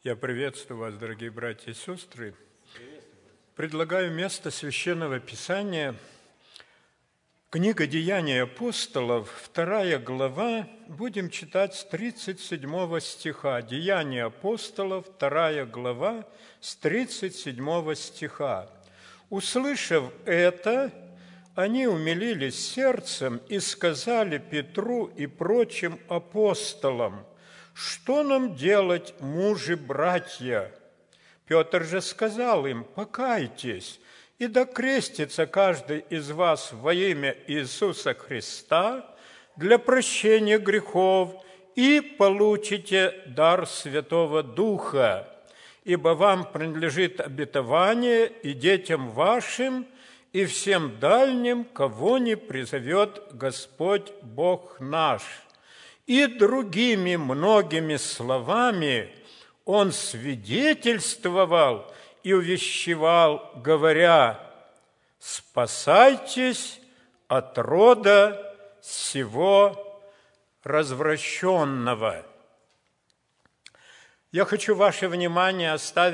Я приветствую вас, дорогие братья и сестры. Предлагаю место Священного Писания. Книга «Деяний апостолов», 2 глава, будем читать с 37 стиха. «Деяния апостолов», 2 глава, с 37 стиха. «Услышав это, они умилились сердцем и сказали Петру и прочим апостолам: „Что нам делать, мужи-братья?“ Петр же сказал им: „Покайтесь, и да крестится каждый из вас во имя Иисуса Христа для прощения грехов, и получите дар Святого Духа, ибо вам принадлежит обетование и детям вашим, и всем дальним, кого не призовет Господь Бог наш“. И другими многими словами он свидетельствовал и увещевал, говоря: „Спасайтесь от рода сего развращенного“». Я хочу ваше внимание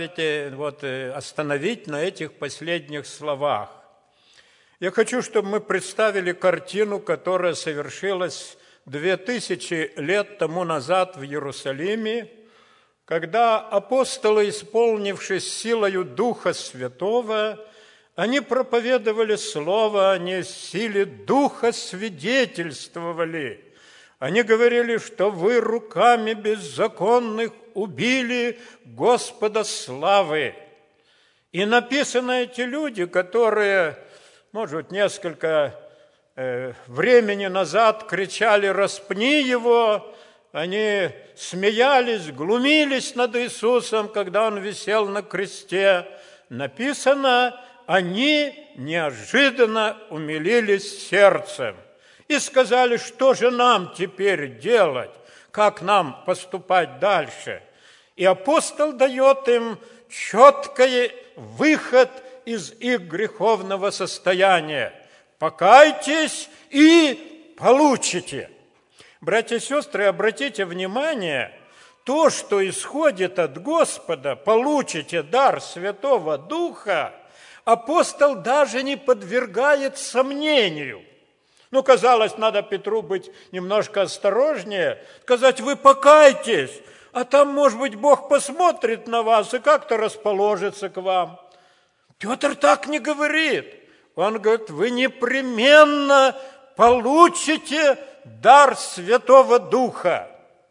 остановить на этих последних словах. Я хочу, чтобы мы представили картину, которая совершилась 2000 лет тому назад в Иерусалиме, когда апостолы, исполнившись силою Духа Святого, они проповедовали Слово, они в силе Духа свидетельствовали. Они говорили, что вы руками беззаконных убили Господа славы. И написаны эти люди, которые, может быть, несколько времени назад кричали: „Распни его!“ Они смеялись, глумились над Иисусом, когда Он висел на кресте. Написано: они неожиданно умилились сердцем и сказали: „Что же нам теперь делать? Как нам поступать дальше?“ И апостол дает им четкий выход из их греховного состояния. «Покайтесь и получите». Братья и сестры, обратите внимание, то, что исходит от Господа, получите дар Святого Духа, апостол даже не подвергает сомнению. Казалось, надо Петру быть немножко осторожнее, сказать: „Вы покайтесь, а там, может быть, Бог посмотрит на вас и как-то расположится к вам“. Петр так не говорит. Он говорит: „Вы непременно получите дар Святого Духа“.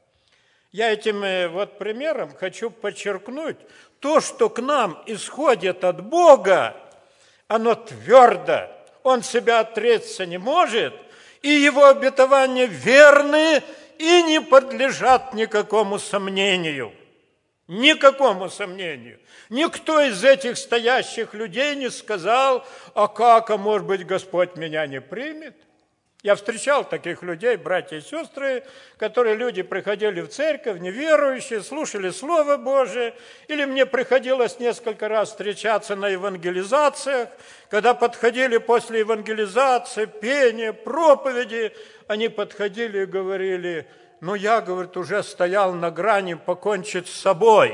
Я этим примером хочу подчеркнуть то, что к нам исходит от Бога, оно твердо, Он себя отречься не может, и Его обетования верны и не подлежат никакому сомнению. Никакому сомнению. Никто из этих стоящих людей не сказал: а может быть, Господь меня не примет? Я встречал таких людей, братья и сестры, люди приходили в церковь, неверующие, слушали Слово Божие, или мне приходилось несколько раз встречаться на евангелизациях, когда подходили после евангелизации, пения, проповеди, они подходили и говорили: я, говорит, уже стоял на грани покончить с собой.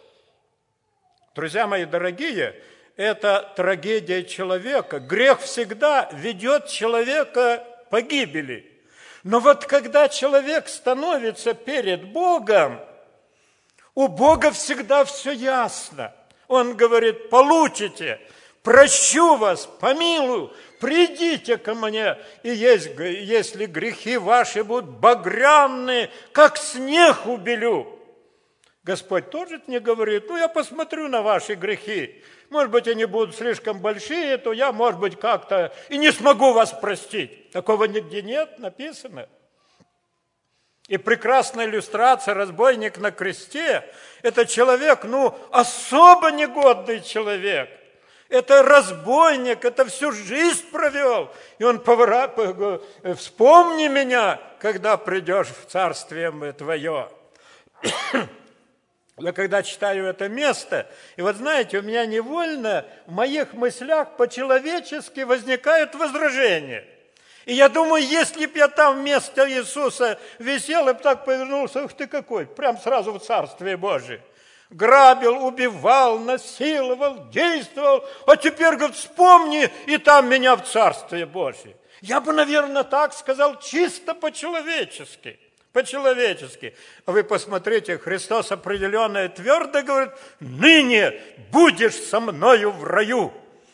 Друзья мои дорогие, это трагедия человека. Грех всегда ведет человека к погибели. Но когда человек становится перед Богом, у Бога всегда все ясно. Он говорит: „Получите, прощу вас, помилую, придите ко мне, и если грехи ваши будут багряные, как снег убелю“. Господь тоже не говорит: „Я посмотрю на ваши грехи. Может быть, они будут слишком большие, то я, может быть, как-то и не смогу вас простить“. Такого нигде нет написано. И прекрасная иллюстрация: разбойник на кресте – это человек, особо негодный человек. Это разбойник, это всю жизнь провел. И он „вспомни меня, когда придешь в царствие твое“. Я когда читаю это место, и знаете, у меня невольно в моих мыслях по-человечески возникают возражения. И я думаю, если б я там вместо Иисуса висел, и б так повернулся: „Ух ты какой!“ Прям сразу в Царствие Божие. Грабил, убивал, насиловал, действовал. А теперь, говорит, вспомни, и там меня в Царствие Божие. Я бы, наверное, так сказал, чисто по-человечески. По-человечески. А вы посмотрите, Христос определенно и твердо говорит: ныне будешь со мною в раю.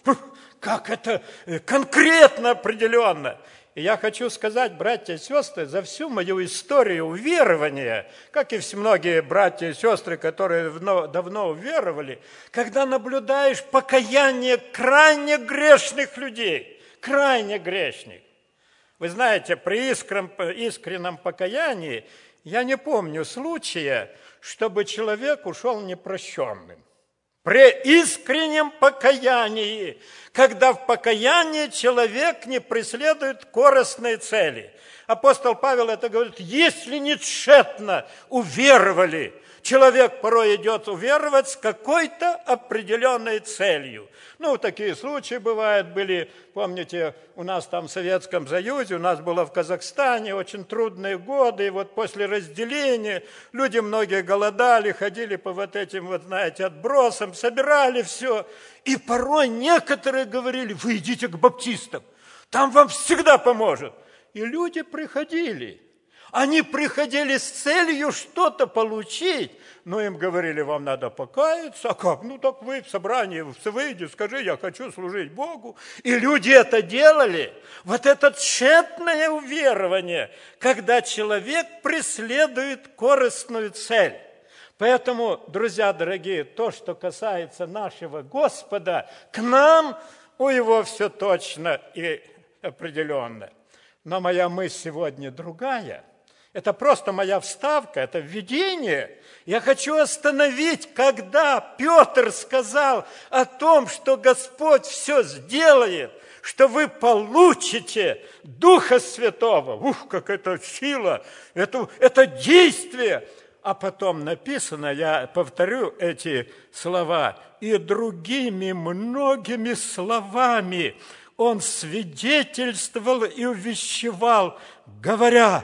Как это конкретно, определенно. И я хочу сказать, братья и сестры, за всю мою историю уверования, как и все многие братья и сестры, которые давно уверовали, когда наблюдаешь покаяние крайне грешных людей, крайне грешных. Вы знаете, при искреннем покаянии я не помню случая, чтобы человек ушел непрощенным. При искреннем покаянии, когда в покаянии человек не преследует корыстной цели. Апостол Павел это говорит: если не тщетно уверовали, человек порой идет уверовать с какой-то определенной целью. Ну, такие случаи бывают, были, помните, у нас там в Советском Союзе, у нас было в Казахстане очень трудные годы, и вот после разделения люди многие голодали, ходили по вот этим, вот знаете, отбросам, собирали все. И порой некоторые говорили: вы идите к баптистам, там вам всегда поможет. И люди приходили. Они приходили с целью что-то получить, но им говорили: вам надо покаяться. А как? Ну так вы в собрании выйди, скажи: я хочу служить Богу. И люди это делали. Вот это тщетное уверование, когда человек преследует корыстную цель. Поэтому, друзья дорогие, то, что касается нашего Господа, к нам у Его все точно и определенно. Но моя мысль сегодня другая. Это просто моя вставка, это введение. Я хочу остановить, когда Петр сказал о том, что Господь все сделает, что вы получите Духа Святого. Ух, как это сила, это действие. А потом написано, я повторю эти слова, и другими многими словами он свидетельствовал и увещевал, говоря: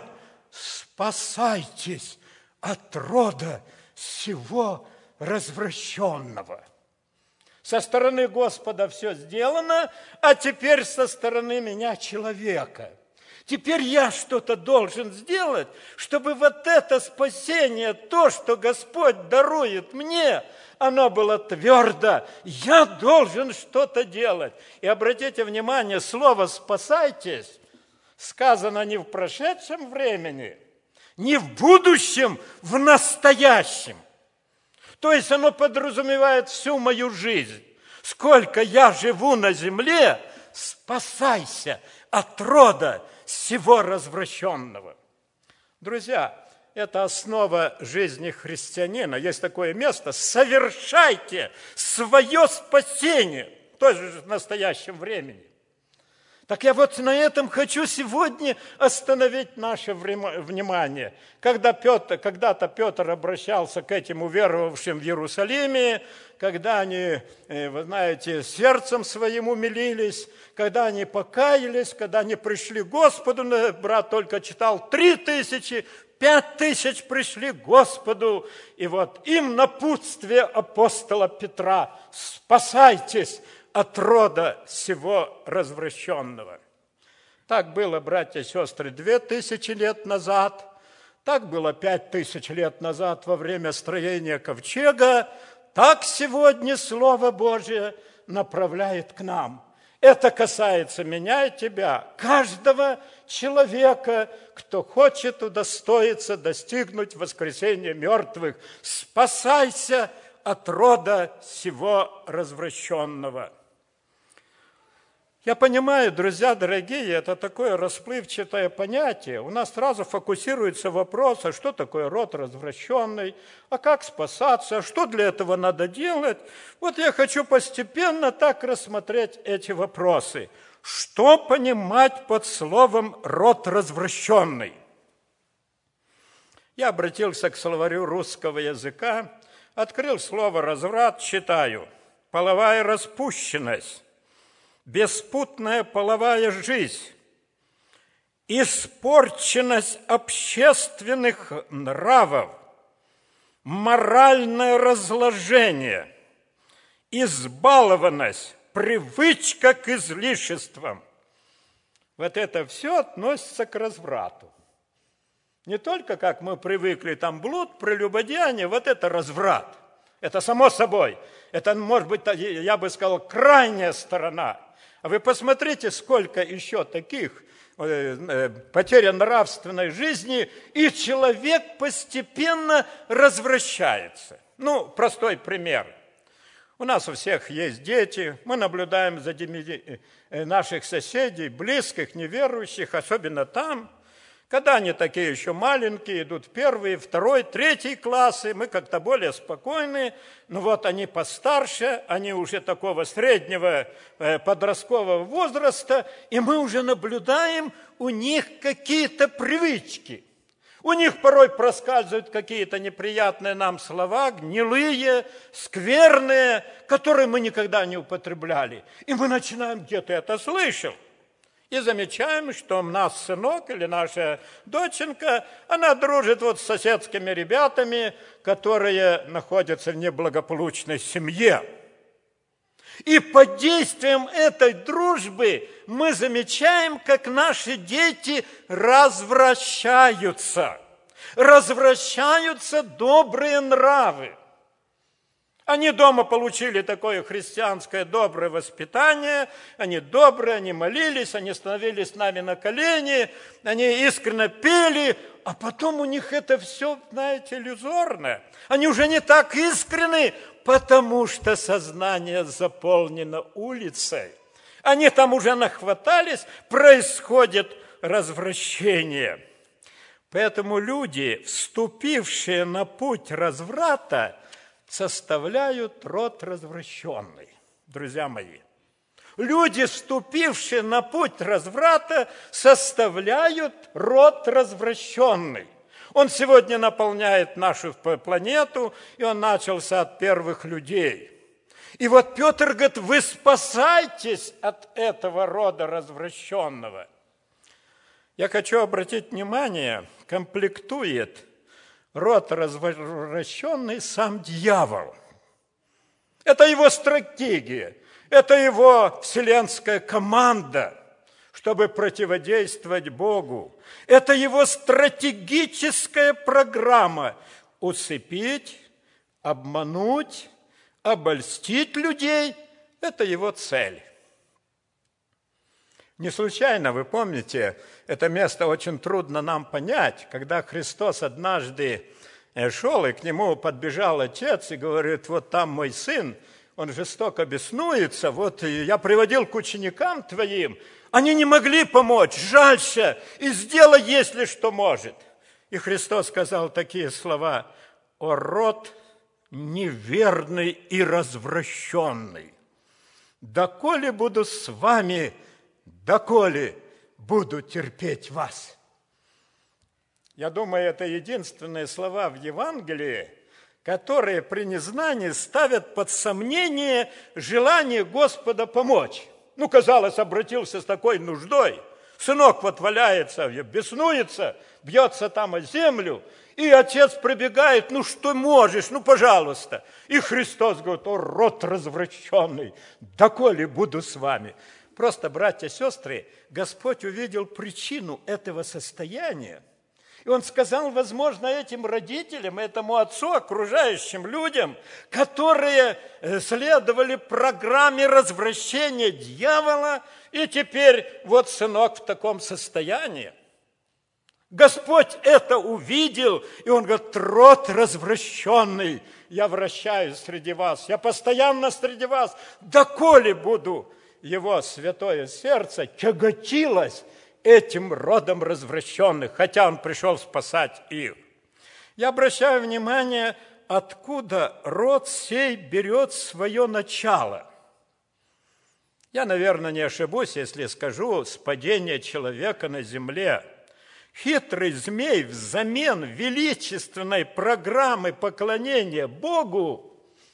спасайтесь от рода сего развращенного. Со стороны Господа все сделано, а теперь со стороны меня, человека. Теперь я что-то должен сделать, чтобы вот это спасение, то, что Господь дарует мне, оно было твердо. Я должен что-то делать. И обратите внимание, слово «спасайтесь» сказано не в прошедшем времени, не в будущем, в настоящем. То есть оно подразумевает всю мою жизнь. Сколько я живу на земле, спасайся от рода сего развращенного. Друзья, это основа жизни христианина. Есть такое место: совершайте свое спасение, тоже в настоящем времени. Так я вот на этом хочу сегодня остановить наше внимание. Когда-то Петр обращался к этим уверовавшим в Иерусалиме, когда они, вы знаете, сердцем своим умилились, когда они покаялись, когда они пришли к Господу, брат только читал 3000, 5000 пришли к Господу, и вот им напутствие апостола Петра: спасайтесь от рода сего развращенного. Так было, братья и сестры, 2000 лет назад, так было 5000 лет назад во время строения ковчега, так сегодня Слово Божие направляет к нам. Это касается меня и тебя, каждого человека, кто хочет удостоиться достигнуть воскресения мертвых. Спасайся от рода сего развращенного. Я понимаю, друзья дорогие, это такое расплывчатое понятие. У нас сразу фокусируется вопрос: а что такое род развращенный, а как спасаться, а что для этого надо делать? Вот я хочу постепенно так рассмотреть эти вопросы. Что понимать под словом «род развращенный»? Я обратился к словарю русского языка, открыл слово «разврат», читаю: половая распущенность, беспутная половая жизнь, испорченность общественных нравов, моральное разложение, избалованность, привычка к излишествам. Вот это все относится к разврату. Не только, как мы привыкли, там блуд, прелюбодеяние, вот это разврат. Это само собой. Это, может быть, я бы сказал, крайняя сторона. А вы посмотрите, сколько еще таких потеря нравственной жизни, и человек постепенно развращается. Ну, простой пример. У нас у всех есть дети, мы наблюдаем за детьми наших соседей, близких, неверующих, особенно там, когда они такие еще маленькие, идут в первый, второй, третий классы, мы как-то более спокойны, но вот они постарше, они уже такого среднего подросткового возраста, и мы уже наблюдаем у них какие-то привычки. У них порой проскальзывают какие-то неприятные нам слова, гнилые, скверные, которые мы никогда не употребляли. И мы начинаем, где ты это слышал? И замечаем, что у нас сынок или наша доченька, она дружит вот с соседскими ребятами, которые находятся в неблагополучной семье. И под действием этой дружбы мы замечаем, как наши дети развращаются. Развращаются добрые нравы. Они дома получили такое христианское доброе воспитание, они добрые, они молились, они становились с нами на колени, они искренне пели, а потом у них это все, знаете, иллюзорно. Они уже не так искренны, потому что сознание заполнено улицей. Они там уже нахватались, происходит развращение. Поэтому люди, вступившие на путь разврата, составляют род развращенный, друзья мои. Люди, вступившие на путь разврата, составляют род развращенный. Он сегодня наполняет нашу планету, и он начался от первых людей. И вот Петр говорит, вы спасайтесь от этого рода развращенного. Я хочу обратить внимание, комплектует род развращенный сам дьявол. Это его стратегия, это его вселенская команда, чтобы противодействовать Богу. Это его стратегическая программа – усыпить, обмануть, обольстить людей – это его цель. Не случайно, вы помните, это место очень трудно нам понять, когда Христос однажды шел, и к нему подбежал отец и говорит, вот там мой сын, он жестоко беснуется, вот я приводил к ученикам твоим, они не могли помочь, жалься, и сделай, если что может. И Христос сказал такие слова, о род неверный и развращенный, доколе буду с вами, доколе буду терпеть вас. Я думаю, это единственные слова в Евангелии, которые при незнании ставят под сомнение желание Господа помочь. Ну, казалось, обратился с такой нуждой. Сынок вот валяется, беснуется, бьется там о землю, и отец прибегает, ну, что можешь, ну, пожалуйста. И Христос говорит, о, род развращенный, доколе буду с вами. Просто, братья и сестры, Господь увидел причину этого состояния. И Он сказал, возможно, этим родителям, этому отцу, окружающим людям, которые следовали программе развращения дьявола, и теперь вот сынок в таком состоянии. Господь это увидел, и Он говорит, род развращенный, я вращаюсь среди вас, я постоянно среди вас, доколе буду. Его святое сердце тяготилось этим родом развращенных, хотя он пришел спасать их. Я обращаю внимание, откуда род сей берет свое начало. Я, наверное, не ошибусь, если скажу, с падения человека на земле. Хитрый змей взамен величественной программы поклонения Богу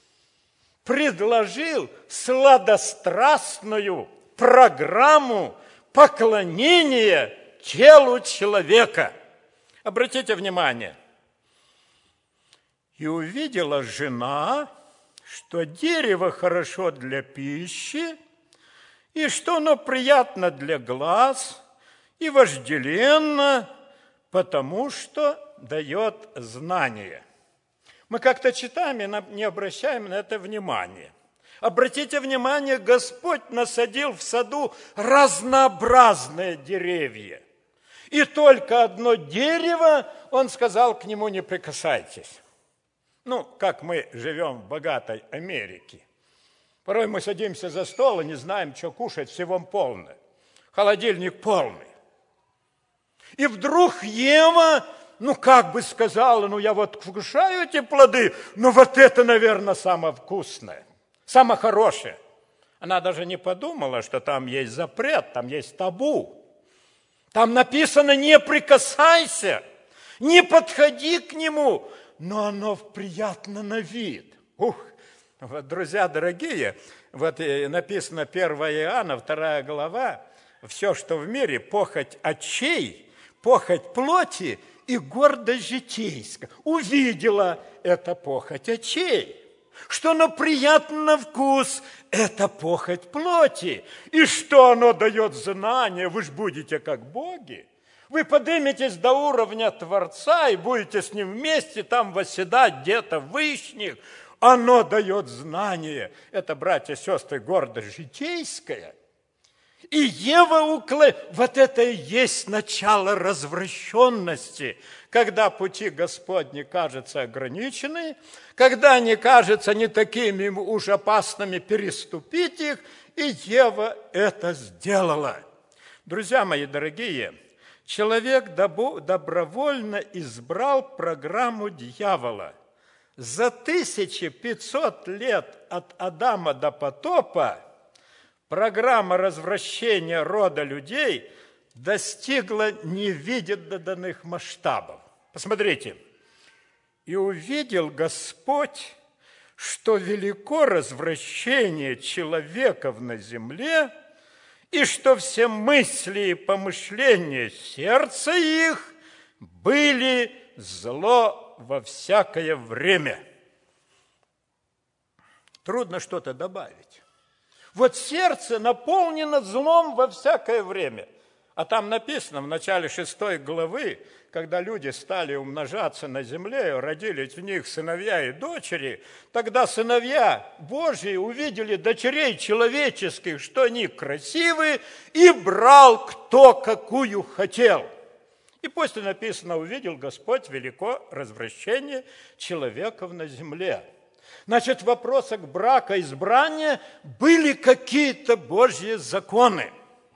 предложил сладострастную программу поклонения телу человека. Обратите внимание, И увидела жена, что дерево хорошо для пищи, и что оно приятно для глаз, и вожделенно, потому что дает знание. Мы как-то читаем и не обращаем на это внимания. Обратите внимание, Господь насадил в саду разнообразные деревья. И только одно дерево, Он сказал, к нему не прикасайтесь. Как мы живем в богатой Америке. Порой мы садимся за стол и не знаем, что кушать, всего полное. Холодильник полный. И вдруг Ева, сказала, я вкушаю эти плоды, но это, наверное, самое вкусное, самое хорошее. Она даже не подумала, что там есть запрет, там есть табу. Там написано, не прикасайся, не подходи к нему, но оно приятно на вид. Друзья дорогие, написано 1 Иоанна, 2 глава, все, что в мире, похоть очей, похоть плоти и гордость житейская. Увидела это похоть очей, что оно приятно на вкус, это похоть плоти. И что оно дает знание, вы же будете как боги. Вы подниметесь до уровня Творца и будете с Ним вместе там восседать где-то в вышних. Оно дает знание. Это, братья и сестры, гордость житейская. И Ева это и есть начало развращенности, когда пути Господни кажутся ограничены, когда они кажутся не такими уж опасными переступить их, и Ева это сделала. Друзья мои дорогие, человек добровольно избрал программу дьявола. За 1500 лет от Адама до потопа программа развращения рода людей достигла невиданных масштабов. Посмотрите. «И увидел Господь, что велико развращение человеков на земле, и что все мысли и помышления сердца их были зло во всякое время». Трудно что-то добавить. Сердце наполнено злом во всякое время. А там написано в начале 6 главы, когда люди стали умножаться на земле, родились в них сыновья и дочери, тогда сыновья Божьи увидели дочерей человеческих, что они красивые, и брал кто какую хотел. И после написано, увидел Господь велико развращение человеков на земле. Значит, в вопросах брака, избрания были какие-то Божьи законы.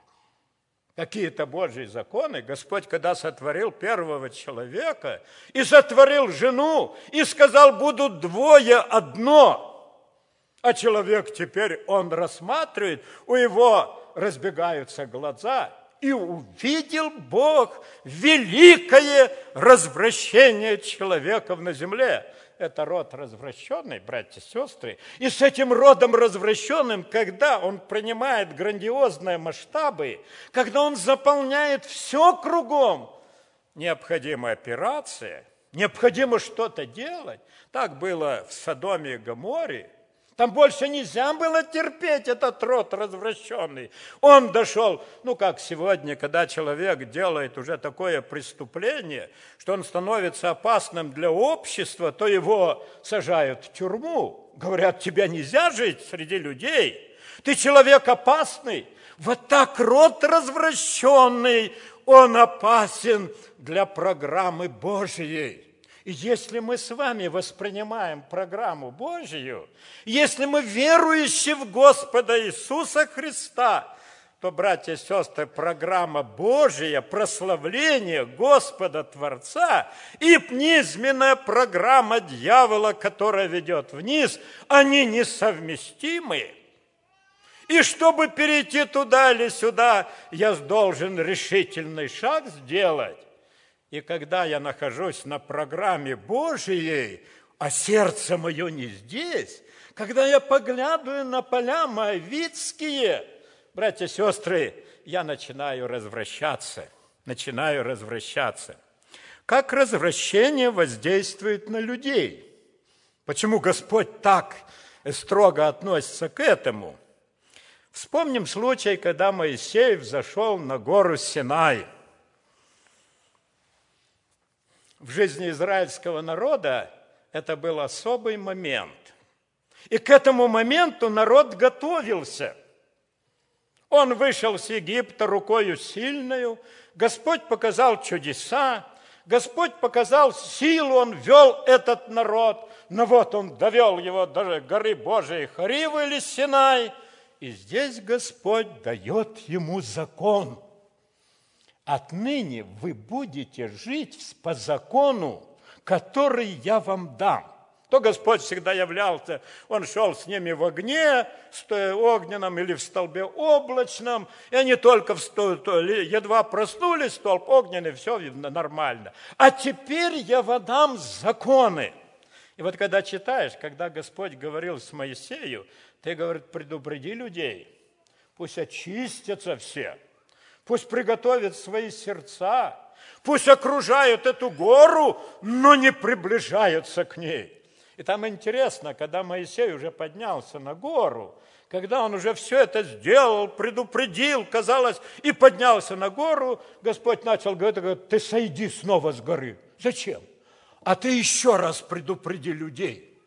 Какие-то Божьи законы. Господь, когда сотворил первого человека, и сотворил жену, и сказал, будут двое одно. А человек теперь, он рассматривает, у него разбегаются глаза, и увидел Бог великое развращение человеков на земле. Это род развращенный, братья и сестры. И с этим родом развращенным, когда он принимает грандиозные масштабы, когда он заполняет все кругом, необходима операция, необходимо что-то делать. Так было в Содоме и Гоморе. Там больше нельзя было терпеть этот род развращенный. Он дошел, как сегодня, когда человек делает уже такое преступление, что он становится опасным для общества, то его сажают в тюрьму. Говорят, тебя нельзя жить среди людей. Ты человек опасный. Так род развращенный, он опасен для программы Божьей. И если мы с вами воспринимаем программу Божию, если мы верующие в Господа Иисуса Христа, то, братья и сестры, программа Божия, прославление Господа Творца и низменная программа дьявола, которая ведет вниз, они несовместимы. И чтобы перейти туда или сюда, я должен решительный шаг сделать. И когда я нахожусь на программе Божией, а сердце мое не здесь, когда я поглядываю на поля моавитские, братья и сестры, я начинаю развращаться. Как развращение воздействует на людей? Почему Господь так строго относится к этому? Вспомним случай, когда Моисей взошел на гору Синай. В жизни израильского народа это был особый момент. И к этому моменту народ готовился. Он вышел с Египта рукою сильною, Господь показал чудеса, Господь показал силу, Он вел этот народ, но вот Он довел его до горы Божией Хоривы или Синай, и здесь Господь дает ему закон. Отныне вы будете жить по закону, который я вам дам. То Господь всегда являлся, Он шел с ними в огне, огненном или в столбе облачном, и они только едва проснулись, столб огненный, все нормально. А теперь я вам дам законы. И вот когда читаешь, когда Господь говорил с Моисеем, ты, говорит, предупреди людей, пусть очистятся все, пусть приготовят свои сердца, пусть окружают эту гору, но не приближаются к ней. И там интересно, когда Моисей уже поднялся на гору, когда он уже все это сделал, предупредил, казалось, и поднялся на гору, Господь начал говорить, ты сойди снова с горы. Зачем? А ты еще раз предупреди людей.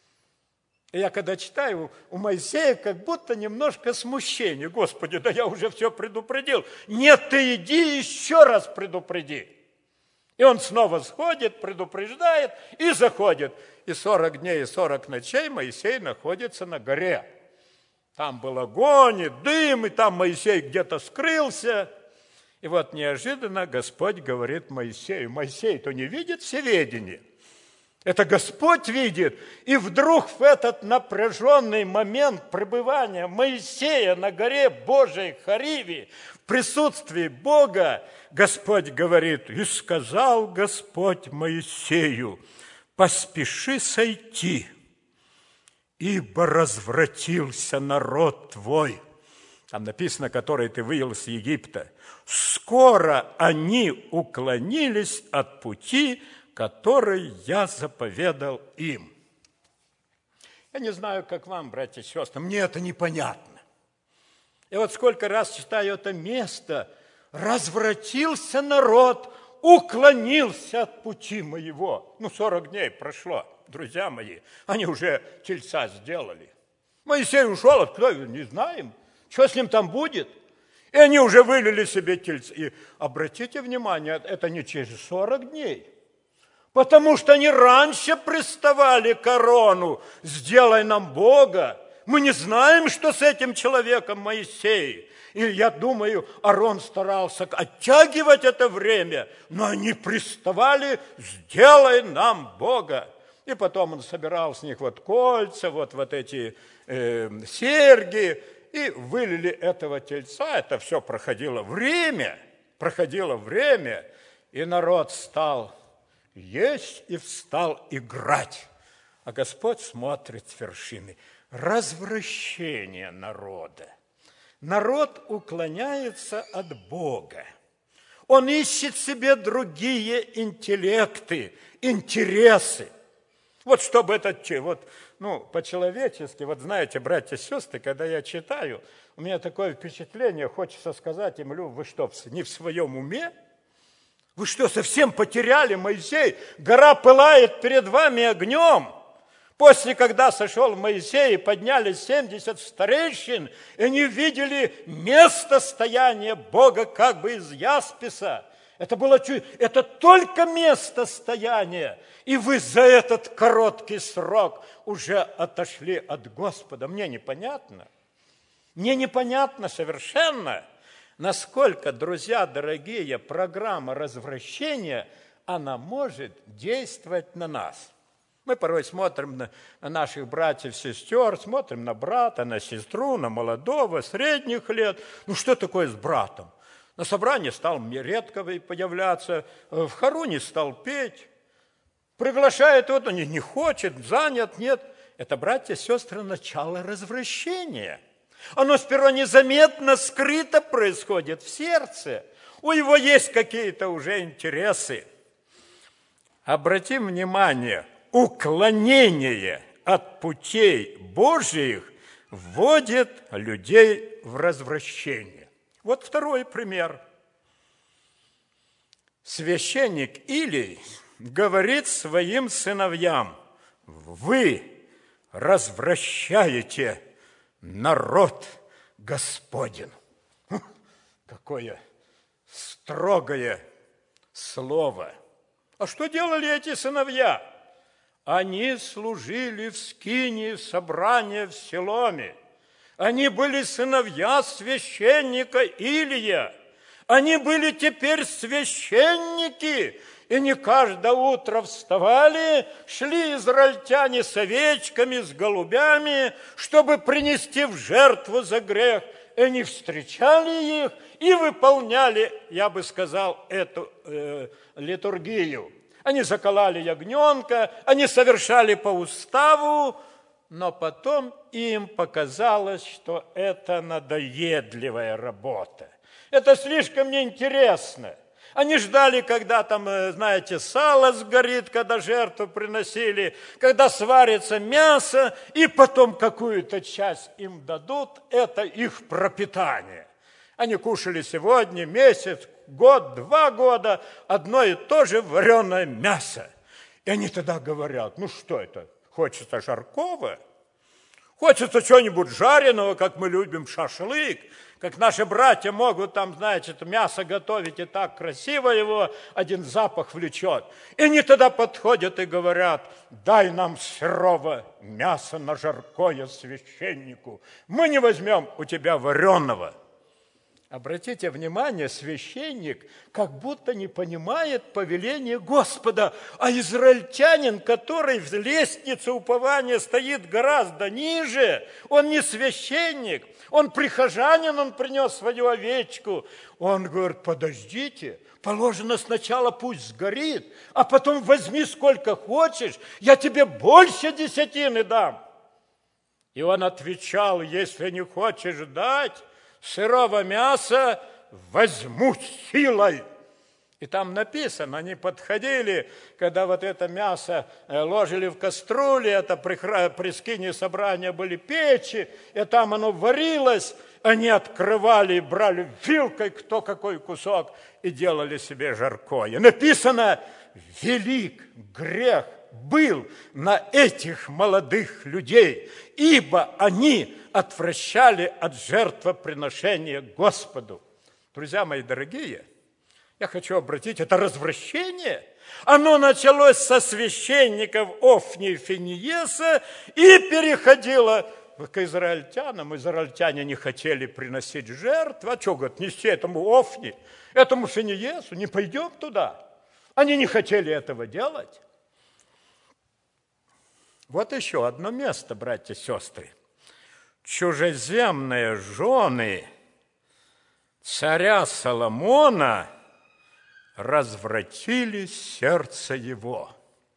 И я когда читаю, у Моисея как будто немножко смущение. Господи, да я уже все предупредил. Нет, ты иди еще раз предупреди. И он снова сходит, предупреждает и заходит. И 40 дней и 40 ночей Моисей находится на горе. Там был огонь и дым, и там Моисей где-то скрылся. И вот неожиданно Господь говорит Моисею, Моисей-то не видит всеведение. Это Господь видит. И вдруг в этот напряженный момент пребывания Моисея на горе Божией Хориве, в присутствии Бога, Господь говорит, и сказал Господь Моисею, поспеши сойти, ибо развратился народ твой. Там написано, который ты вывел с Египта. Скоро они уклонились от пути, который я заповедал им. Я не знаю, как вам, братья и сестры, мне это непонятно. И вот сколько раз читаю это место, развратился народ, уклонился от пути моего. 40 дней прошло, друзья мои, они уже тельца сделали. Моисей ушел, откуда, не знаем, что с ним там будет. И они уже вылили себе тельца. И обратите внимание, это не через 40 дней. Потому что они раньше приставали к Аарону, сделай нам Бога. Мы не знаем, что с этим человеком Моисей. И я думаю, Аарон старался оттягивать это время, но они приставали, сделай нам Бога. И потом он собирал с них кольца, вот эти серьги, и вылили этого тельца. Это все проходило время, и народ стал есть и встал играть. А Господь смотрит с вершины. Развращение народа. Народ уклоняется от Бога. Он ищет себе другие интеллекты, интересы. Вот чтобы по-человечески, знаете, братья и сестры, когда я читаю, у меня такое впечатление, хочется сказать им, вы что, не в своем уме? Вы что, совсем потеряли, Моисей? Гора пылает перед вами огнем. После, когда сошел Моисей, поднялись 70 старейшин, и они видели место стояния Бога как бы из ясписа. Это только место стояния. И вы за этот короткий срок уже отошли от Господа. Мне непонятно совершенно, насколько, друзья дорогие, программа развращения, она может действовать на нас. Мы порой смотрим на наших братьев, сестер, смотрим на брата, на сестру, на молодого, средних лет. Что такое с братом? На собрании стал редко появляться, в хоруне стал петь, приглашает, он не хочет, занят, нет. Это, братья и сестры, начало развращения. Оно сперва незаметно, скрыто происходит в сердце. У него есть какие-то уже интересы. Обратим внимание, уклонение от путей Божьих вводит людей в развращение. Вот второй пример. Священник Илий говорит своим сыновьям: вы развращаете народ Господень. Какое строгое слово. А что делали эти сыновья? Они служили в скинии собрания в Силоме. Они были сыновья священника Илия. Они были теперь священники. И не каждое утро вставали, шли израильтяне с овечками, с голубями, чтобы принести в жертву за грех. И они встречали их и выполняли, я бы сказал, эту литургию. Они заколали ягненка, они совершали по уставу, но потом им показалось, что это надоедливая работа. Это слишком неинтересно. Они ждали, когда там, знаете, сало сгорит, когда жертву приносили, когда сварится мясо, и потом какую-то часть им дадут, это их пропитание. Они кушали сегодня месяц, год, 2 года одно и то же вареное мясо. И они тогда говорят: ну что это, хочется жаркого? Хочется чего-нибудь жареного, как мы любим шашлык, как наши братья могут там, знаете, мясо готовить, и так красиво его один запах влечет. И они тогда подходят и говорят: дай нам сырого мяса на жаркое священнику, мы не возьмем у тебя вареного. Обратите внимание, священник как будто не понимает повеление Господа, а израильтянин, который в лестнице упования стоит гораздо ниже, он не священник, он прихожанин, он принес свою овечку. Он говорит: подождите, положено сначала пусть сгорит, а потом возьми сколько хочешь, я тебе больше 10 дам. И он отвечал: если не хочешь дать сырого мяса, возьму силой. И там написано, они подходили, когда вот это мясо ложили в кастрюле, это при скине собрания были печи, и там оно варилось, они открывали и брали вилкой кто какой кусок и делали себе жаркое. Написано, велик грех был на этих молодых людей, ибо они отвращали от жертвоприношения Господу. Друзья мои дорогие, я хочу обратить, это развращение, оно началось со священников Офни и Финиеса и переходило к израильтянам. Израильтяне не хотели приносить жертву. А что, говорят, нести этому Офни, этому Финиесу, не пойдем туда. Они не хотели этого делать. Вот еще одно место, братья и сестры. Чужеземные жены царя Соломона развратили сердце его.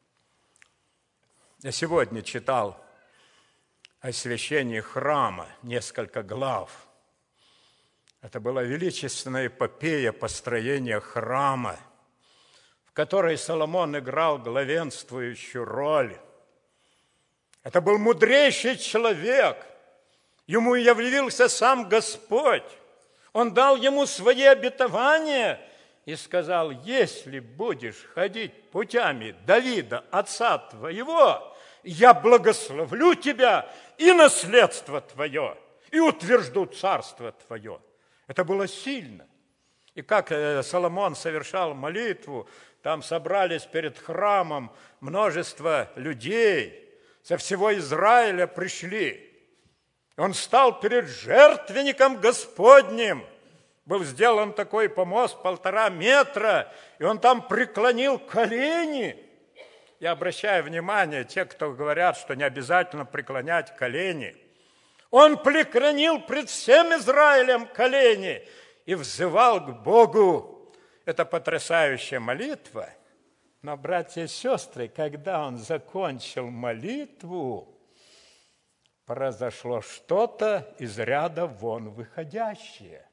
Я сегодня читал о освящении храма, несколько глав. Это была величественная эпопея построения храма, в которой Соломон играл главенствующую роль. Это был мудрейший человек. Ему явился сам Господь. Он дал ему свои обетования и сказал: если будешь ходить путями Давида, отца твоего, я благословлю тебя и наследство твое, и утвержду царство твое. Это было сильно. И как Соломон совершал молитву, там собрались перед храмом множество людей, со всего Израиля пришли. Он стал перед жертвенником Господним. Был сделан такой помост 1,5 метра, и он там преклонил колени. Я обращаю внимание, те, кто говорят, что не обязательно преклонять колени. Он преклонил пред всем Израилем колени и взывал к Богу. Это потрясающая молитва. Но, братья и сестры, когда он закончил молитву, произошло что-то из ряда вон выходящее.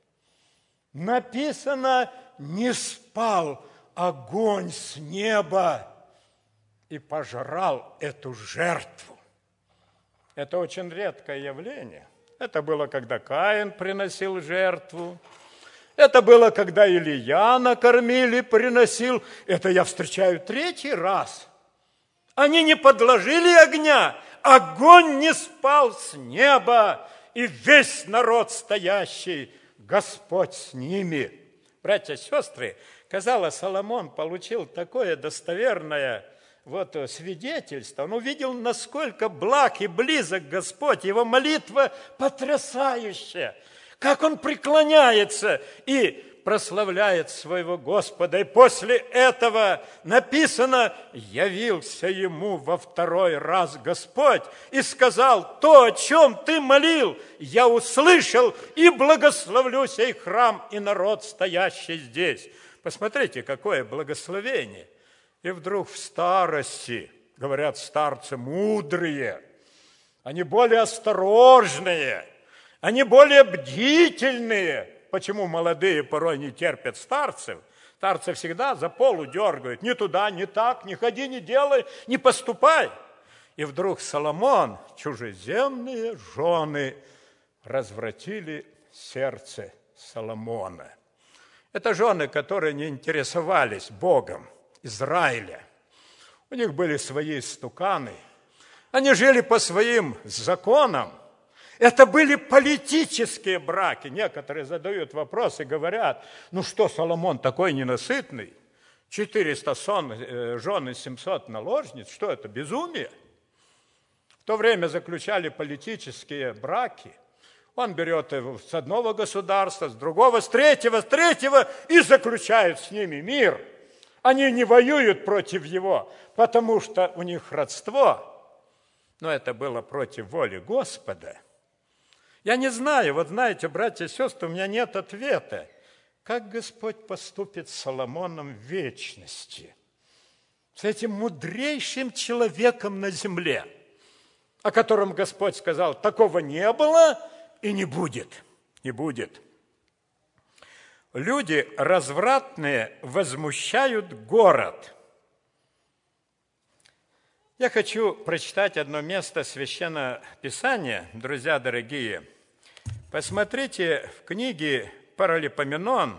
Написано, не спал огонь с неба. и пожрал эту жертву. Это очень редкое явление. Это было, когда Каин приносил жертву. Это было, когда Илия накормили, приносил. Это я встречаю третий раз. Они не подложили огня, огонь не спал с неба, и весь народ стоящий, Господь с ними. Братья и сестры, казалось, Соломон получил такое достоверное свидетельство. Он увидел, насколько благ и близок Господь. Его молитва потрясающая. Как он преклоняется и прославляет своего Господа. И после этого написано: явился ему во второй раз Господь и сказал: то, о чем ты молил, я услышал, и благословлю сей храм и народ, стоящий здесь. Посмотрите, какое благословение. И вдруг в старости, говорят старцы мудрые, они более осторожные, они более бдительные. Почему молодые порой не терпят старцев? Старцы всегда за полу дергают. Ни туда, ни так, не ходи, не делай, не поступай. И вдруг Соломон, чужеземные жены, развратили сердце Соломона. Это жены, которые не интересовались Богом Израиля. У них были свои истуканы. Они жили по своим законам. Это были политические браки. Некоторые задают вопрос и говорят: ну что, Соломон такой ненасытный? 400 жен и 700 наложниц. Что это, безумие? В то время заключали политические браки. Он берет с одного государства, с другого, с третьего и заключает с ними мир. Они не воюют против его, потому что у них родство. Но это было против воли Господа. Я не знаю, знаете, братья и сестры, у меня нет ответа, как Господь поступит с Соломоном в вечности, с этим мудрейшим человеком на земле, о котором Господь сказал: такого не было и не будет, не будет. Люди развратные возмущают город. Я хочу прочитать одно место Священного Писания, друзья дорогие. Посмотрите в книге Паралипоменон,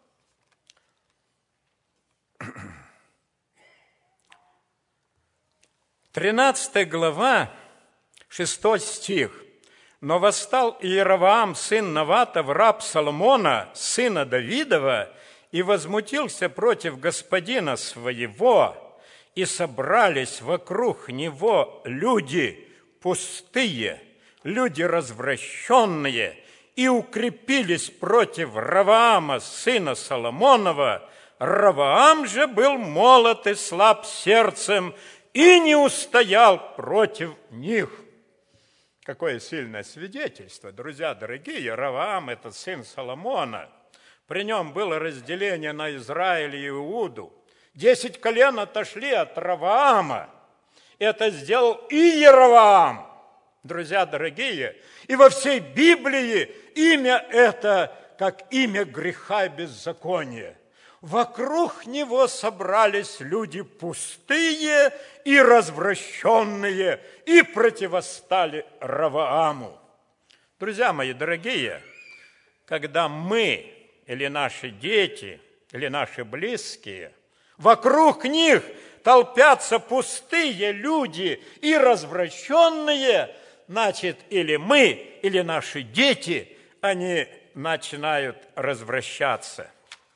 13 глава, 6 стих. «Но восстал Иеровоам, сын Наватов, раб Соломона, сына Давидова, и возмутился против господина своего, и собрались вокруг него люди пустые, люди развращенные, и укрепились против Ровоама, сына Соломонова. Ровоам же был молод и слаб сердцем, и не устоял против них». Какое сильное свидетельство, друзья дорогие. Ровоам – это сын Соломона. При нем было разделение на Израиль и Иуду. 10 колен отошли от Ровоама. Это сделал и Иеровоам, друзья дорогие. И во всей Библии имя это как имя греха и беззакония. Вокруг него собрались люди пустые и развращенные, и противостали Ровоаму. Друзья мои дорогие, когда мы или наши дети, или наши близкие, вокруг них толпятся пустые люди и развращенные, значит, или мы, или наши дети, они начинают развращаться.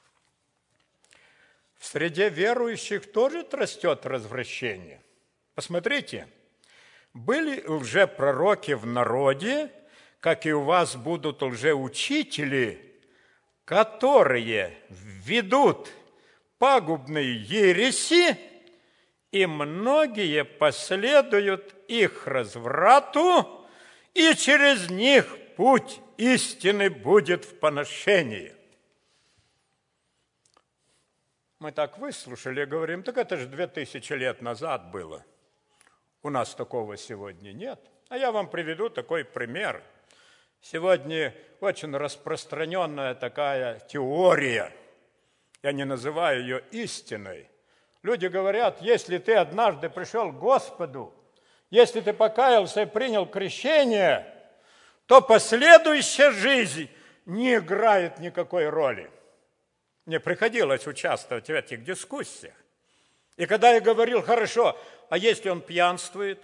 В среде верующих тоже растет развращение. Посмотрите, были лжепророки в народе, как и у вас будут лжеучители, которые ведут пагубные ереси, и многие последуют их разврату, и через них путь истины будет в поношении. Мы так выслушали, говорим: так это же 2000 лет назад было. У нас такого сегодня нет. А я вам приведу такой пример. Сегодня очень распространенная такая теория, я не называю ее истиной, Люди говорят, если ты однажды пришел к Господу, если ты покаялся и принял крещение, то последующая жизнь не играет никакой роли. Мне приходилось участвовать в этих дискуссиях. И когда я говорил, хорошо, а если он пьянствует?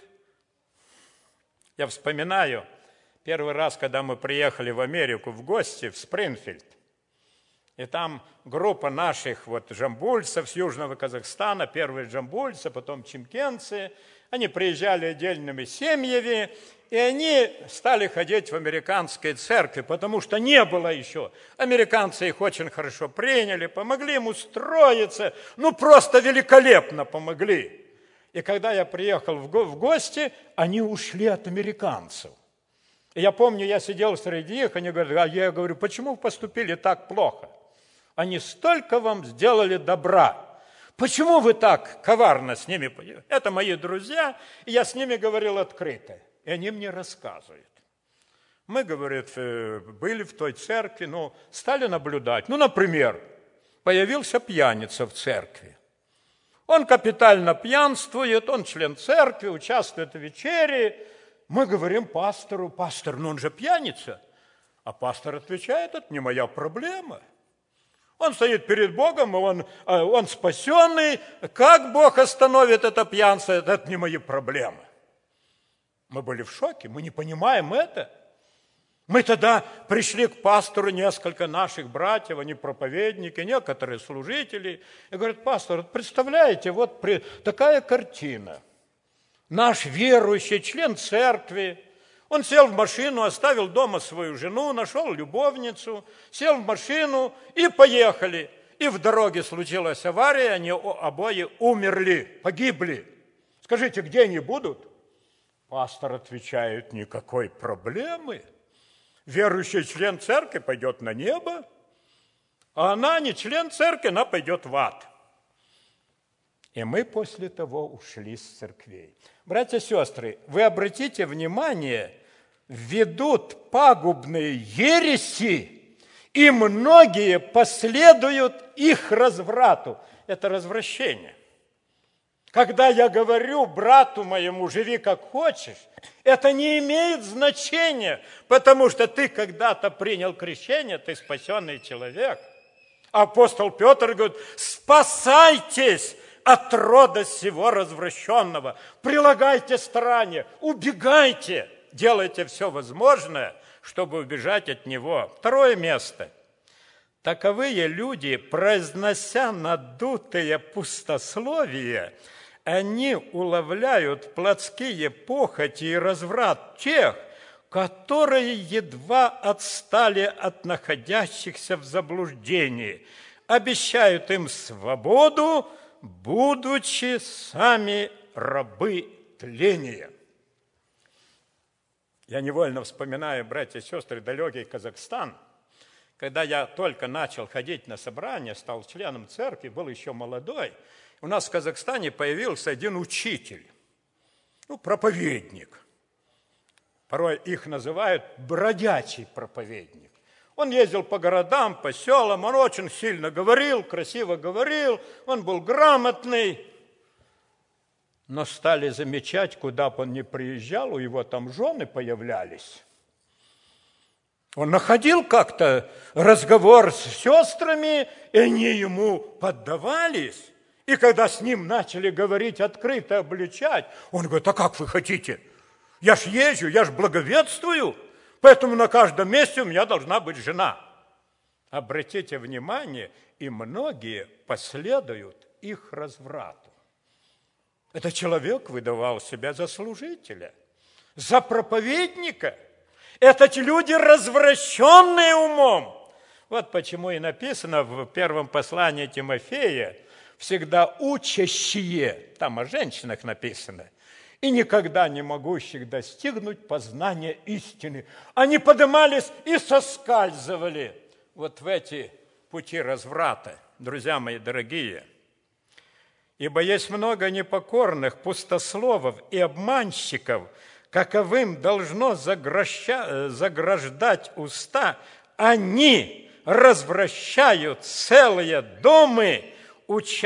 Я вспоминаю первый раз, когда мы приехали в Америку в гости, в Спрингфилд. И там группа наших джамбульцев с Южного Казахстана, первые джамбульцы, потом чимкенцы, они приезжали отдельными семьями, и они стали ходить в американские церкви, потому что не было еще. Американцы их очень хорошо приняли, помогли им устроиться, просто великолепно помогли. И когда я приехал в гости, они ушли от американцев. И я помню, я сидел среди них, они говорят, я говорю, почему вы поступили так плохо? Они столько вам сделали добра. Почему вы так коварно с ними? Это мои друзья, и я с ними говорил открыто. И они мне рассказывают. Мы, говорят, были в той церкви, стали наблюдать. Например, появился пьяница в церкви. Он капитально пьянствует, он член церкви, участвует в вечере. Мы говорим пастору, пастор, он же пьяница. А пастор отвечает, это не моя проблема. Он стоит перед Богом, он спасенный. Как Бог остановит это пьянство, это не мои проблемы. Мы были в шоке, мы не понимаем это. Мы тогда пришли к пастору, несколько наших братьев, они проповедники, некоторые служители, и говорят, пастор, представляете, такая картина. Наш верующий, член церкви, он сел в машину, оставил дома свою жену, нашел любовницу, сел в машину и поехали. И в дороге случилась авария, они обои умерли, погибли. Скажите, где они будут? Пастор отвечает, никакой проблемы. Верующий член церкви пойдет на небо, а она не член церкви, она пойдет в ад. И мы после того ушли с церквей. Братья и сестры, вы обратите внимание, ведут пагубные ереси, и многие последуют их разврату. Это развращение. Когда я говорю брату моему, живи как хочешь, это не имеет значения, потому что ты когда-то принял крещение, ты спасенный человек. Апостол Петр говорит, спасайтесь от рода сего развращенного, прилагайте старания, убегайте, делайте все возможное, чтобы убежать от него. Второе место. Таковые люди, произнося надутые пустословия, они уловляют плотские похоти и разврат тех, которые едва отстали от находящихся в заблуждении, обещают им свободу, будучи сами рабы тления. Я невольно вспоминаю, братья и сестры, далекий Казахстан. Когда я только начал ходить на собрания, стал членом церкви, был еще молодой, у нас в Казахстане появился один учитель, проповедник. Порой их называют бродячий проповедник. Он ездил по городам, по селам, он очень сильно говорил, красиво говорил, он был грамотный. Но стали замечать, куда бы он ни приезжал, у него там жены появлялись. Он находил как-то разговор с сестрами, и они ему поддавались. И когда с ним начали говорить открыто, обличать, он говорит, а как вы хотите? Я ж езжу, я ж благовествую, поэтому на каждом месте у меня должна быть жена. Обратите внимание, и многие последуют их разврату. Этот человек выдавал себя за служителя, за проповедника. Это люди, развращенные умом. Вот почему и написано в первом послании Тимофея, всегда учащие, там о женщинах написано, и никогда не могущих достигнуть познания истины. Они поднимались и соскальзывали в эти пути разврата, друзья мои дорогие. Ибо есть много непокорных, пустословов и обманщиков, каковым должно заграждать уста, они развращают целые дома, уча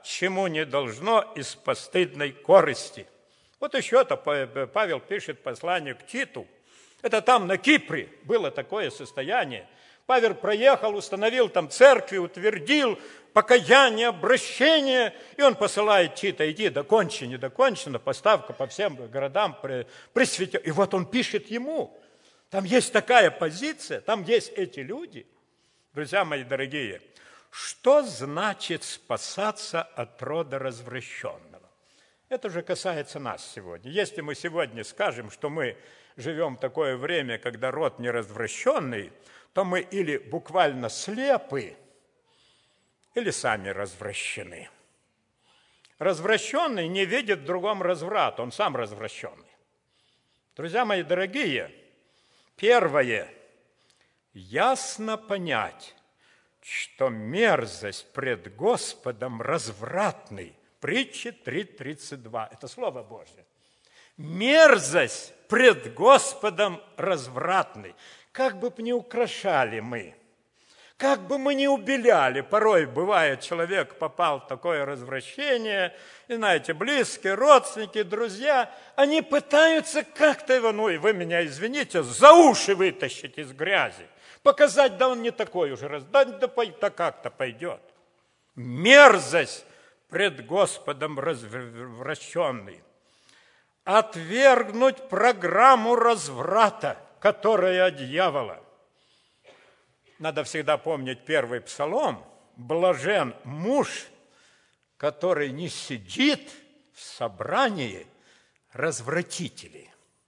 чему не должно из постыдной корысти. Вот еще-то Павел пишет послание к Титу. Это там на Кипре было такое состояние. Павел проехал, установил там церкви, утвердил покаяние, обращение, и он посылает Тита: иди, докончи, не докончено, поставка по всем городам присвятил. И вот он пишет ему. Там есть такая позиция, там есть эти люди. Друзья мои дорогие, что значит спасаться от рода развращенного? Это же касается нас сегодня. Если мы сегодня скажем, что мы живем в такое время, когда род неразвращенный, то мы или буквально слепы, или сами развращены. Развращенный не видит в другом разврат, он сам развращенный. Друзья мои дорогие, первое, ясно понять, что мерзость пред Господом развратный. Притча 3:32. Это Слово Божье. Мерзость пред Господом развратный. Как бы ни украшали мы, как бы мы ни убеляли, порой бывает, человек попал в такое развращение, и знаете, близкие, родственники, друзья, они пытаются как-то его, ну и вы меня извините, за уши вытащить из грязи, показать, да он не такой уже, да как-то пойдет. Мерзость пред Господом развращенный. Отвергнуть программу разврата, которая от дьявола. Надо всегда помнить первый псалом. Блажен муж, который не сидит в собрании развратителей.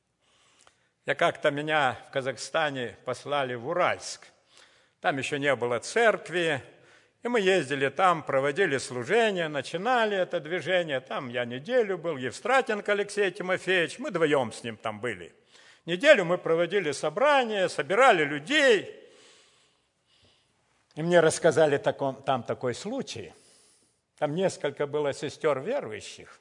Меня в Казахстане послали в Уральск. Там еще не было церкви. И мы ездили там, проводили служение, начинали это движение. Там я неделю был, Евстратенко Алексей Тимофеевич, мы вдвоем с ним там были. Неделю мы проводили собрание, собирали людей. И мне рассказали там такой случай. Там несколько было сестер верующих.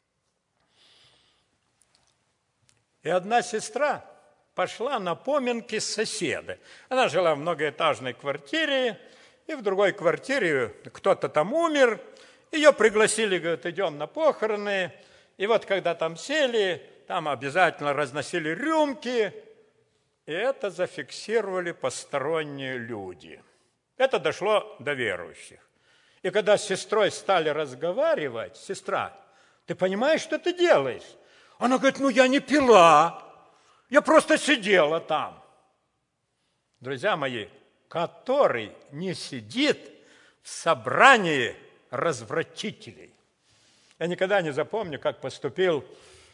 И одна сестра пошла на поминки соседа. Она жила в многоэтажной квартире, и в другой квартире кто-то там умер. Ее пригласили, говорят, идем на похороны. И вот когда там сели, там обязательно разносили рюмки. И это зафиксировали посторонние люди. Это дошло до верующих. И когда с сестрой стали разговаривать: сестра, ты понимаешь, что ты делаешь? Она говорит: ну я не пила, я просто сидела там. Друзья мои, который не сидит в собрании развратителей. Я никогда не забуду, как поступил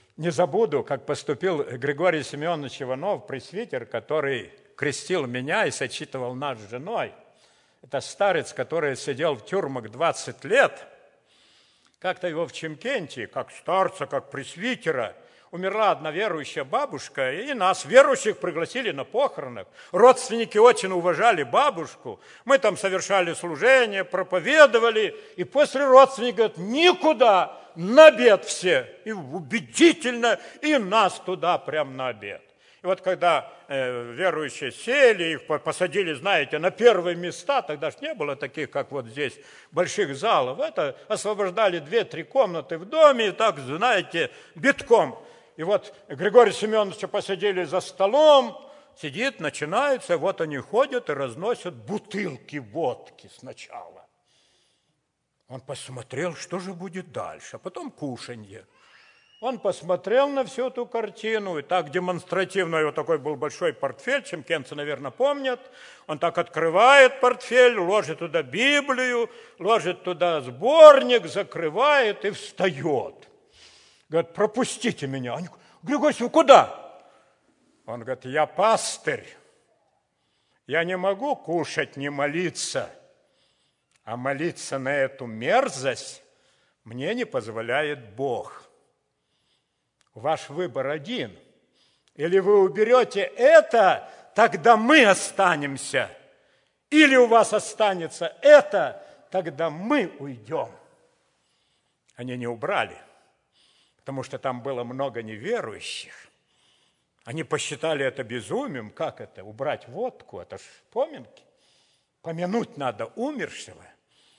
Григорий Семенович Иванов, пресвитер, который крестил меня и сочетывал нас с женой. Это старец, который сидел в тюрьмах 20 лет. Как-то его в Чимкенте, как старца, как пресвитера, умерла одна верующая бабушка, и нас, верующих, пригласили на похоронах. Родственники очень уважали бабушку. Мы там совершали служение, проповедовали, и после родственники говорят: никуда, на обед все. И убедительно, и нас туда прям на обед. И вот когда верующие сели, их посадили, знаете, на первые места, тогда же не было таких, как вот здесь, больших залов. Это освобождали 2-3 комнаты в доме, и так, знаете, битком. И вот Григория Семеновича посадили за столом, сидит, начинается, вот они ходят и разносят бутылки водки сначала. Он посмотрел, что же будет дальше, а потом кушанье. Он посмотрел на всю эту картину, и так демонстративно, его такой был большой портфель, чимкенцы, наверное, помнят. Он так открывает портфель, ложит туда Библию, ложит туда сборник, закрывает и встает. Говорит: пропустите меня. Они говорят: Григорий, вы куда? Он говорит: я пастырь, я не могу кушать, не молиться, а молиться на эту мерзость мне не позволяет Бог. Ваш выбор один. Или вы уберете это, тогда мы останемся. Или у вас останется это, тогда мы уйдем. Они не убрали, потому что там было много неверующих. Они посчитали это безумием. Как это? Убрать водку? Это ж поминки. Помянуть надо умершего.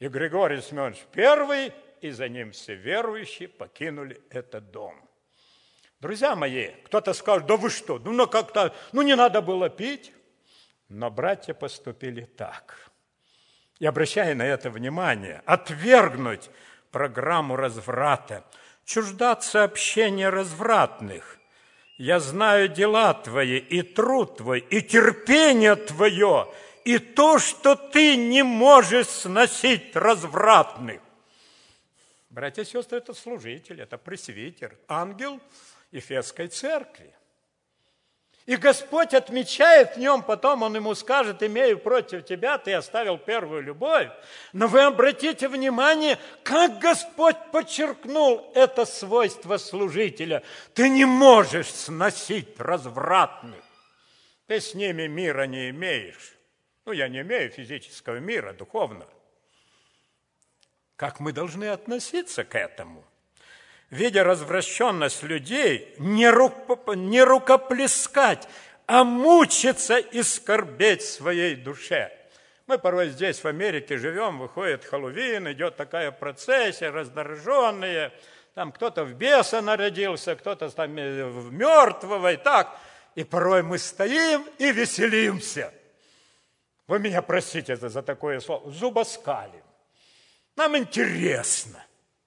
И Григорий Семенович первый, и за ним все верующие покинули этот дом. Друзья мои, кто-то скажет, да вы что, как-то, не надо было пить. Но братья поступили так. И обращая на это внимание, отвергнуть программу разврата, чуждаться общения развратных. Я знаю дела твои, и труд твой, и терпение твое, и то, что ты не можешь сносить развратных. Братья и сестры, это служитель, это пресвитер, ангел Ефесской церкви. И Господь отмечает в нем, потом Он ему скажет, имею против тебя, ты оставил первую любовь. Но вы обратите внимание, как Господь подчеркнул это свойство служителя. Ты не можешь сносить развратных. Ты с ними мира не имеешь. Я не имею физического мира, духовного. Как мы должны относиться к этому? Видя развращенность людей, не рукоплескать, а мучиться и скорбеть в своей душе. Мы порой здесь, в Америке, живем, выходит Хэллоуин, идет такая процессия, раздраженные, там кто-то в беса нарядился, кто-то там в мертвого, и так. И порой мы стоим и веселимся. Вы меня простите за такое слово, зубоскалим. Нам интересно.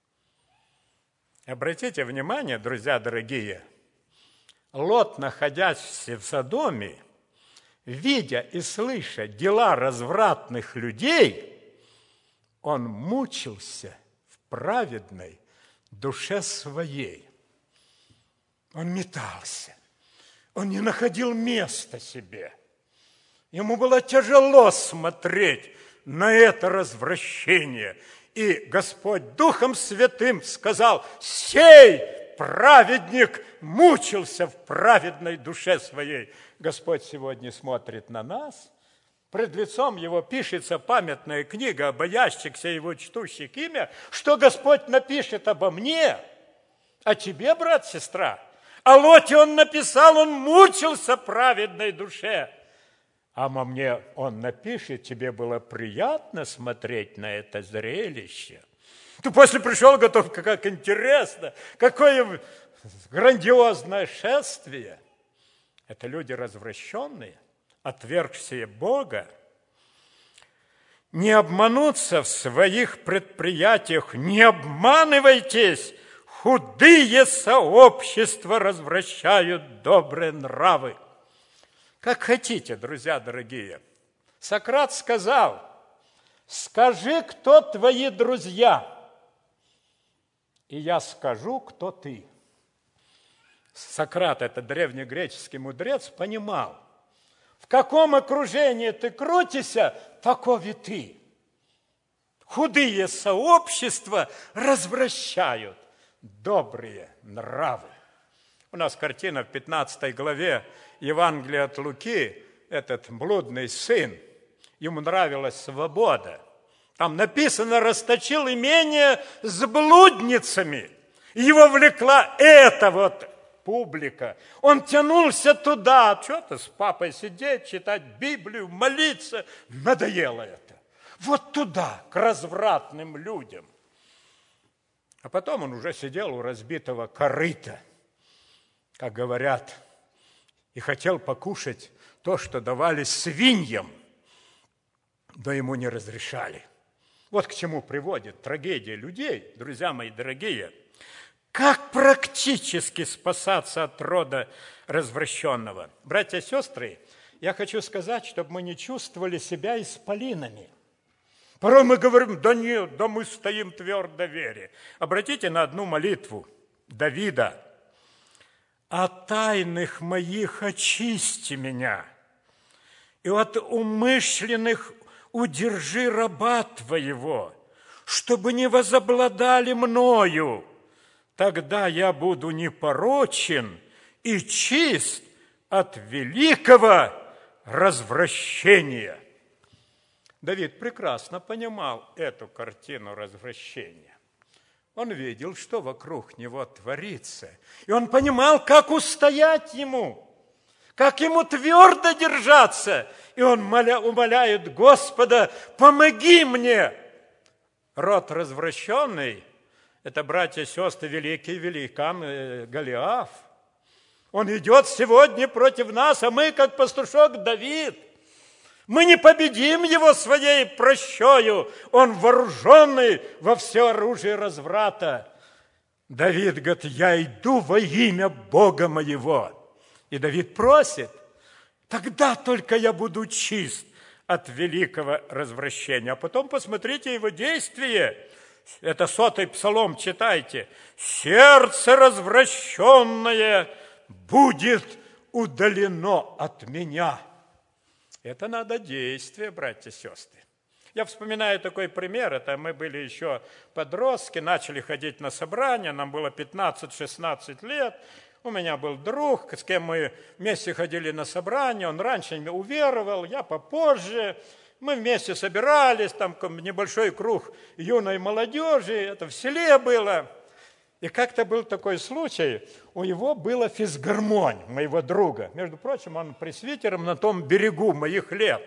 Обратите внимание, друзья дорогие, Лот, находясь в Содоме, видя и слыша дела развратных людей, он мучился в праведной душе своей. Он метался, он не находил места себе. Ему было тяжело смотреть на это развращение. И Господь Духом Святым сказал, сей праведник мучился в праведной душе своей. Господь сегодня смотрит на нас. Пред лицом Его пишется памятная книга, боящихся Его чтущих имя, что Господь напишет обо мне, о тебе, брат, сестра. О Лоте Он написал, он мучился в праведной душе. А обо мне Он напишет, тебе было приятно смотреть на это зрелище. Ты после пришел, готов, как интересно, какое грандиозное шествие. Это люди развращенные, отвергшие Бога. Не обмануться в своих предприятиях, не обманывайтесь, худые сообщества развращают добрые нравы. Как хотите, друзья дорогие. Сократ сказал, скажи, кто твои друзья, и я скажу, кто ты. Сократ, это древнегреческий мудрец, понимал, в каком окружении ты крутишься, таков и ты. Худые сообщества развращают добрые нравы. У нас картина в 15 главе Евангелия от Луки, этот блудный сын, ему нравилась свобода. Там написано, расточил имение с блудницами. Его влекла эта вот публика. Он тянулся туда, что-то с папой сидеть, читать Библию, молиться. Надоело это. Вот туда, к развратным людям. А потом он уже сидел у разбитого корыта, как говорят, и хотел покушать то, что давали свиньям, но ему не разрешали. Вот к чему приводит трагедия людей, друзья мои дорогие. Как практически спасаться от рода развращенного? Братья и сестры, я хочу сказать, чтобы мы не чувствовали себя исполинами. Порой мы говорим, да нет, да мы стоим твердо в вере. Обратите на одну молитву Давида. «От тайных моих очисти меня, и от умышленных удержи раба твоего, чтобы не возобладали мною. Тогда я буду непорочен и чист от великого развращения». Давид прекрасно понимал эту картину развращения. Он видел, что вокруг него творится. И он понимал, как устоять ему, как ему твердо держаться. И он умоляет Господа, помоги мне род развращенный, это, братья и сестры, великий великан Голиаф. Он идет сегодня против нас, а мы, как пастушок Давид, мы не победим его своей прощою. Он вооруженный во все оружие разврата. Давид говорит, я иду во имя Бога моего. И Давид просит, тогда только я буду чист от великого развращения. А потом посмотрите его действие. Это 100-й псалом, читайте. Сердце развращенное будет удалено от меня. Это надо действие, братья и сестры. Я вспоминаю такой пример. Это мы были еще подростки, начали ходить на собрания. Нам было 15-16 лет. У меня был друг, с кем мы вместе ходили на собрания. Он раньше уверовал, я попозже. Мы вместе собирались, там небольшой круг юной молодежи. Это в селе было. И как-то был такой случай, у него была физгармонь, моего друга. Между прочим, он пресвитером на том берегу моих лет.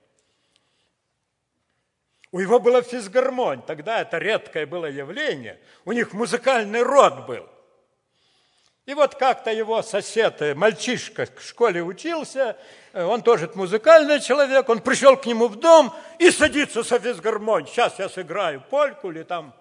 У него была физгармонь, тогда это редкое было явление. У них музыкальный род был. И вот как-то его сосед, мальчишка, в школе учился, он тоже музыкальный человек, он пришел к нему в дом и садится со физгармонь. Сейчас я сыграю польку или там...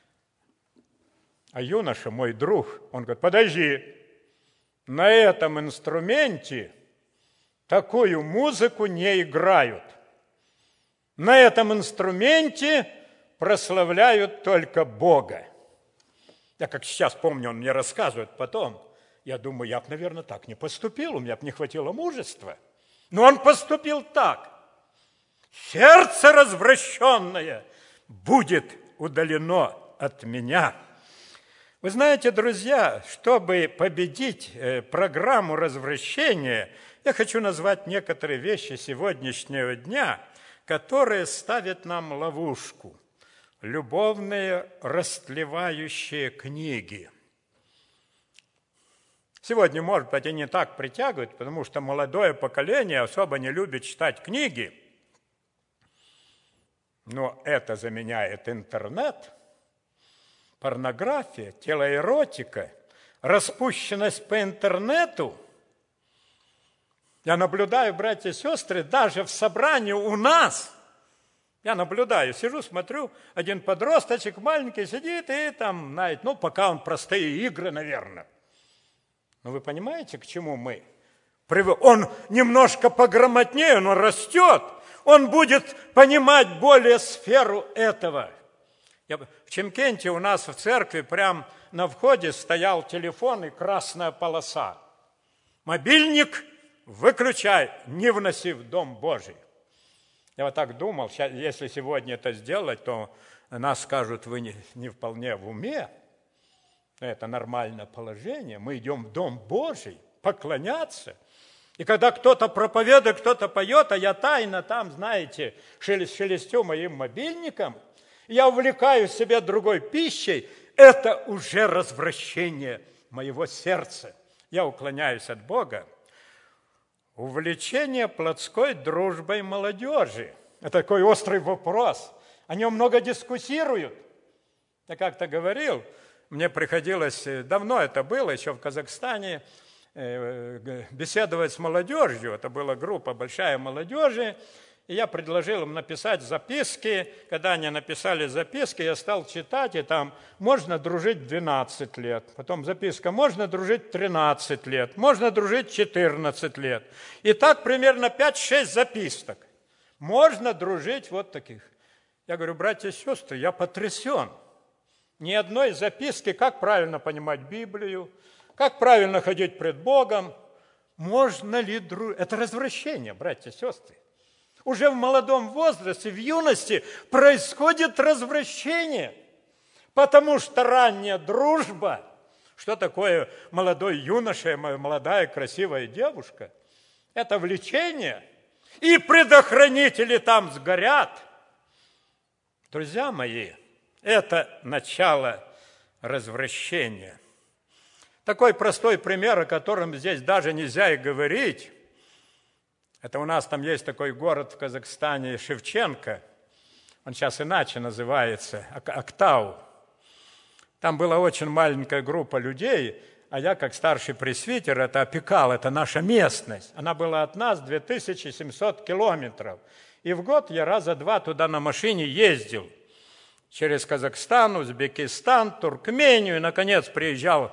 А юноша, мой друг, он говорит, подожди, на этом инструменте такую музыку не играют. На этом инструменте прославляют только Бога. Я как сейчас помню, он мне рассказывает потом. Я думаю, я бы, наверное, так не поступил, у меня бы не хватило мужества. Но он поступил так. Сердце развращенное будет удалено от меня. Вы знаете, друзья, чтобы победить программу развращения, я хочу назвать некоторые вещи сегодняшнего дня, которые ставят нам ловушку. Любовные растлевающие книги. Сегодня, может быть, они не так притягивают, потому что молодое поколение особо не любит читать книги. Но это заменяет интернет. Порнография, телоэротика, распущенность по интернету. Я наблюдаю, братья и сестры, даже в собрании у нас. Я наблюдаю, сижу, смотрю, один подросточек маленький сидит и там, знаете, пока он простые игры, наверное. Но вы понимаете, к чему мы? Он немножко пограмотнее, он растет, он будет понимать более сферу этого. В Чимкенте у нас в церкви прямо на входе стоял телефон и красная полоса. Мобильник выключай, не вноси в Дом Божий. Я вот так думал, если сегодня это сделать, то нас скажут, вы не вполне в уме. Это нормальное положение. Мы идем в Дом Божий поклоняться. И когда кто-то проповедует, кто-то поет, а я тайно там, знаете, шелестю моим мобильником, я увлекаю себя другой пищей, это уже развращение моего сердца. Я уклоняюсь от Бога. Увлечение плотской дружбой молодежи. Это такой острый вопрос. О нем много дискуссируют. Я как-то говорил, мне приходилось, давно это было, еще в Казахстане, беседовать с молодежью. Это была группа большая молодежи. И я предложил им написать записки. Когда они написали записки, я стал читать, и там можно дружить 12 лет. Потом записка, можно дружить 13 лет, можно дружить 14 лет. И так примерно 5-6 записок. Можно дружить вот таких. Я говорю, братья и сестры, я потрясен. Ни одной записки, как правильно понимать Библию, как правильно ходить пред Богом. Можно ли дружить? Это развращение, братья и сестры. Уже в молодом возрасте, в юности происходит развращение, потому что ранняя дружба, что такое молодой юноша, молодая красивая девушка, это влечение, и предохранители там сгорят. Друзья мои, это начало развращения. Такой простой пример, о котором здесь даже нельзя и говорить. Это у нас там есть такой город в Казахстане, Шевченко. он сейчас иначе называется, Октау. Там была очень маленькая группа людей, а я, как старший пресвитер, это опекал, это наша местность. Она была от нас 2700 километров. И в год я раза два туда на машине ездил. Через Казахстан, Узбекистан, Туркмению, и, наконец, приезжал.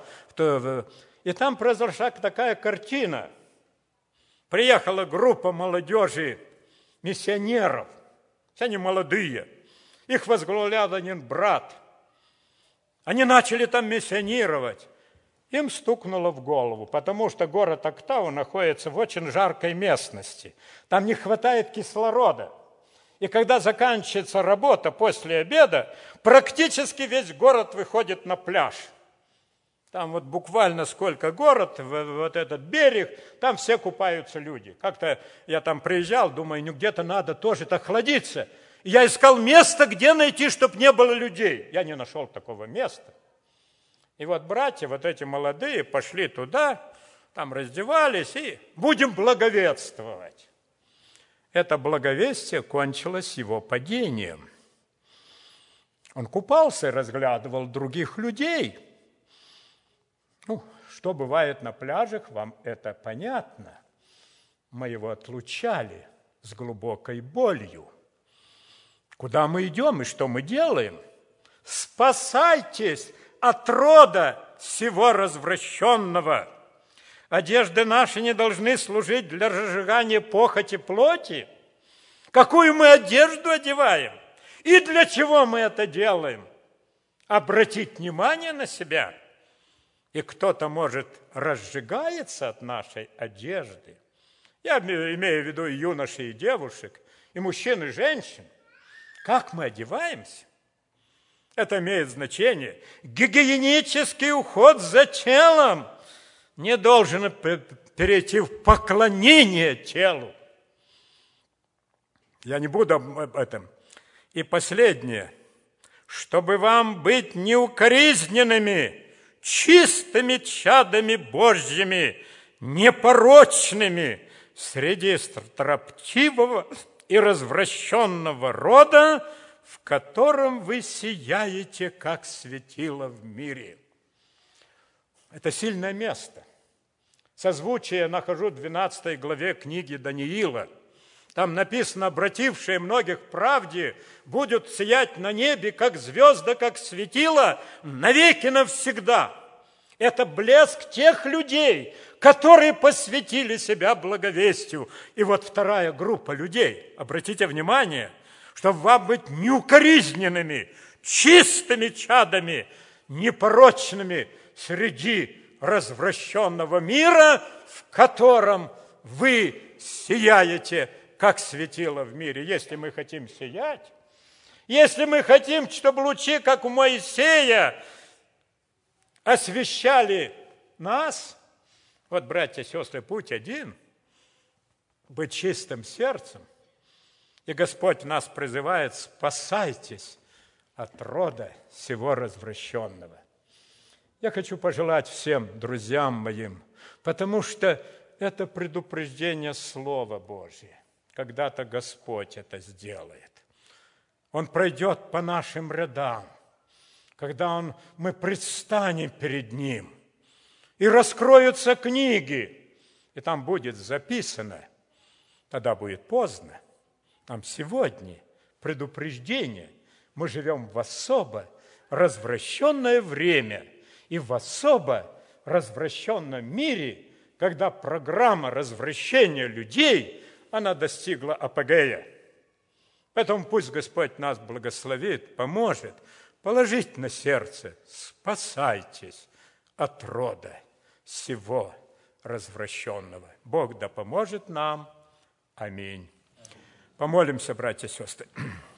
И там произошла такая картина. Приехала группа молодежи, миссионеров. Все они молодые. Их возглавлял один брат. Они начали там миссионировать. Им стукнуло в голову, потому что город Октау находится в очень жаркой местности. Там не хватает кислорода. И когда заканчивается работа после обеда, практически весь город выходит на пляж. Там вот буквально сколько город, вот этот берег, там все купаются люди. Как-то я там приезжал, думаю, ну где-то надо тоже охладиться. И я искал место, где найти, чтобы не было людей. Я не нашел такого места. И вот братья, вот эти молодые, пошли туда, там раздевались и будем благовествовать. Это благовестие кончилось его падением. Он купался и разглядывал других людей. Ну, что бывает на пляжах, вам это понятно. Мы его отлучали с глубокой болью. Куда мы идем и что мы делаем? Спасайтесь от рода всего развращенного. Одежды наши не должны служить для разжигания похоти плоти. Какую мы одежду одеваем? И для чего мы это делаем? Обратить внимание на себя. И кто-то, может, разжигается от нашей одежды. Я имею в виду и юношей, и девушек, и мужчин, и женщин. Как мы одеваемся? Это имеет значение. Гигиенический уход за телом не должен перейти в поклонение телу. Я не буду об этом. И последнее. Чтобы вам быть неукоризненными, чистыми чадами Божьими, непорочными среди строптивого и развращенного рода, в котором вы сияете, как светило в мире. Это сильное место. Созвучие я нахожу в 12 главе книги Даниила. Там написано: обратившие многих к правде будут сиять на небе, как звезды, как светило, навеки навсегда. Это блеск тех людей, которые посвятили себя благовестию. И вот вторая группа людей, обратите внимание, чтобы вам быть неукоризненными, чистыми чадами, непорочными среди развращенного мира, в котором вы сияете, как светило в мире. Если мы хотим сиять, если мы хотим, чтобы лучи, как у Моисея, освещали нас, вот, братья и сестры, путь один – быть чистым сердцем. И Господь нас призывает: спасайтесь от рода сего развращенного. Я хочу пожелать всем друзьям моим, потому что это предупреждение Слова Божье. Когда-то Господь это сделает. Он пройдет по нашим рядам, когда мы предстанем перед Ним, и раскроются книги, и там будет записано, тогда будет поздно. Нам сегодня предупреждение. Мы живем в особо развращенное время и в особо развращенном мире, когда программа развращения людей, она достигла апогея. Поэтому пусть Господь нас благословит, поможет положить на сердце: спасайтесь от рода сего развращенного. Бог да поможет нам. Аминь. Помолимся, братья и сестры.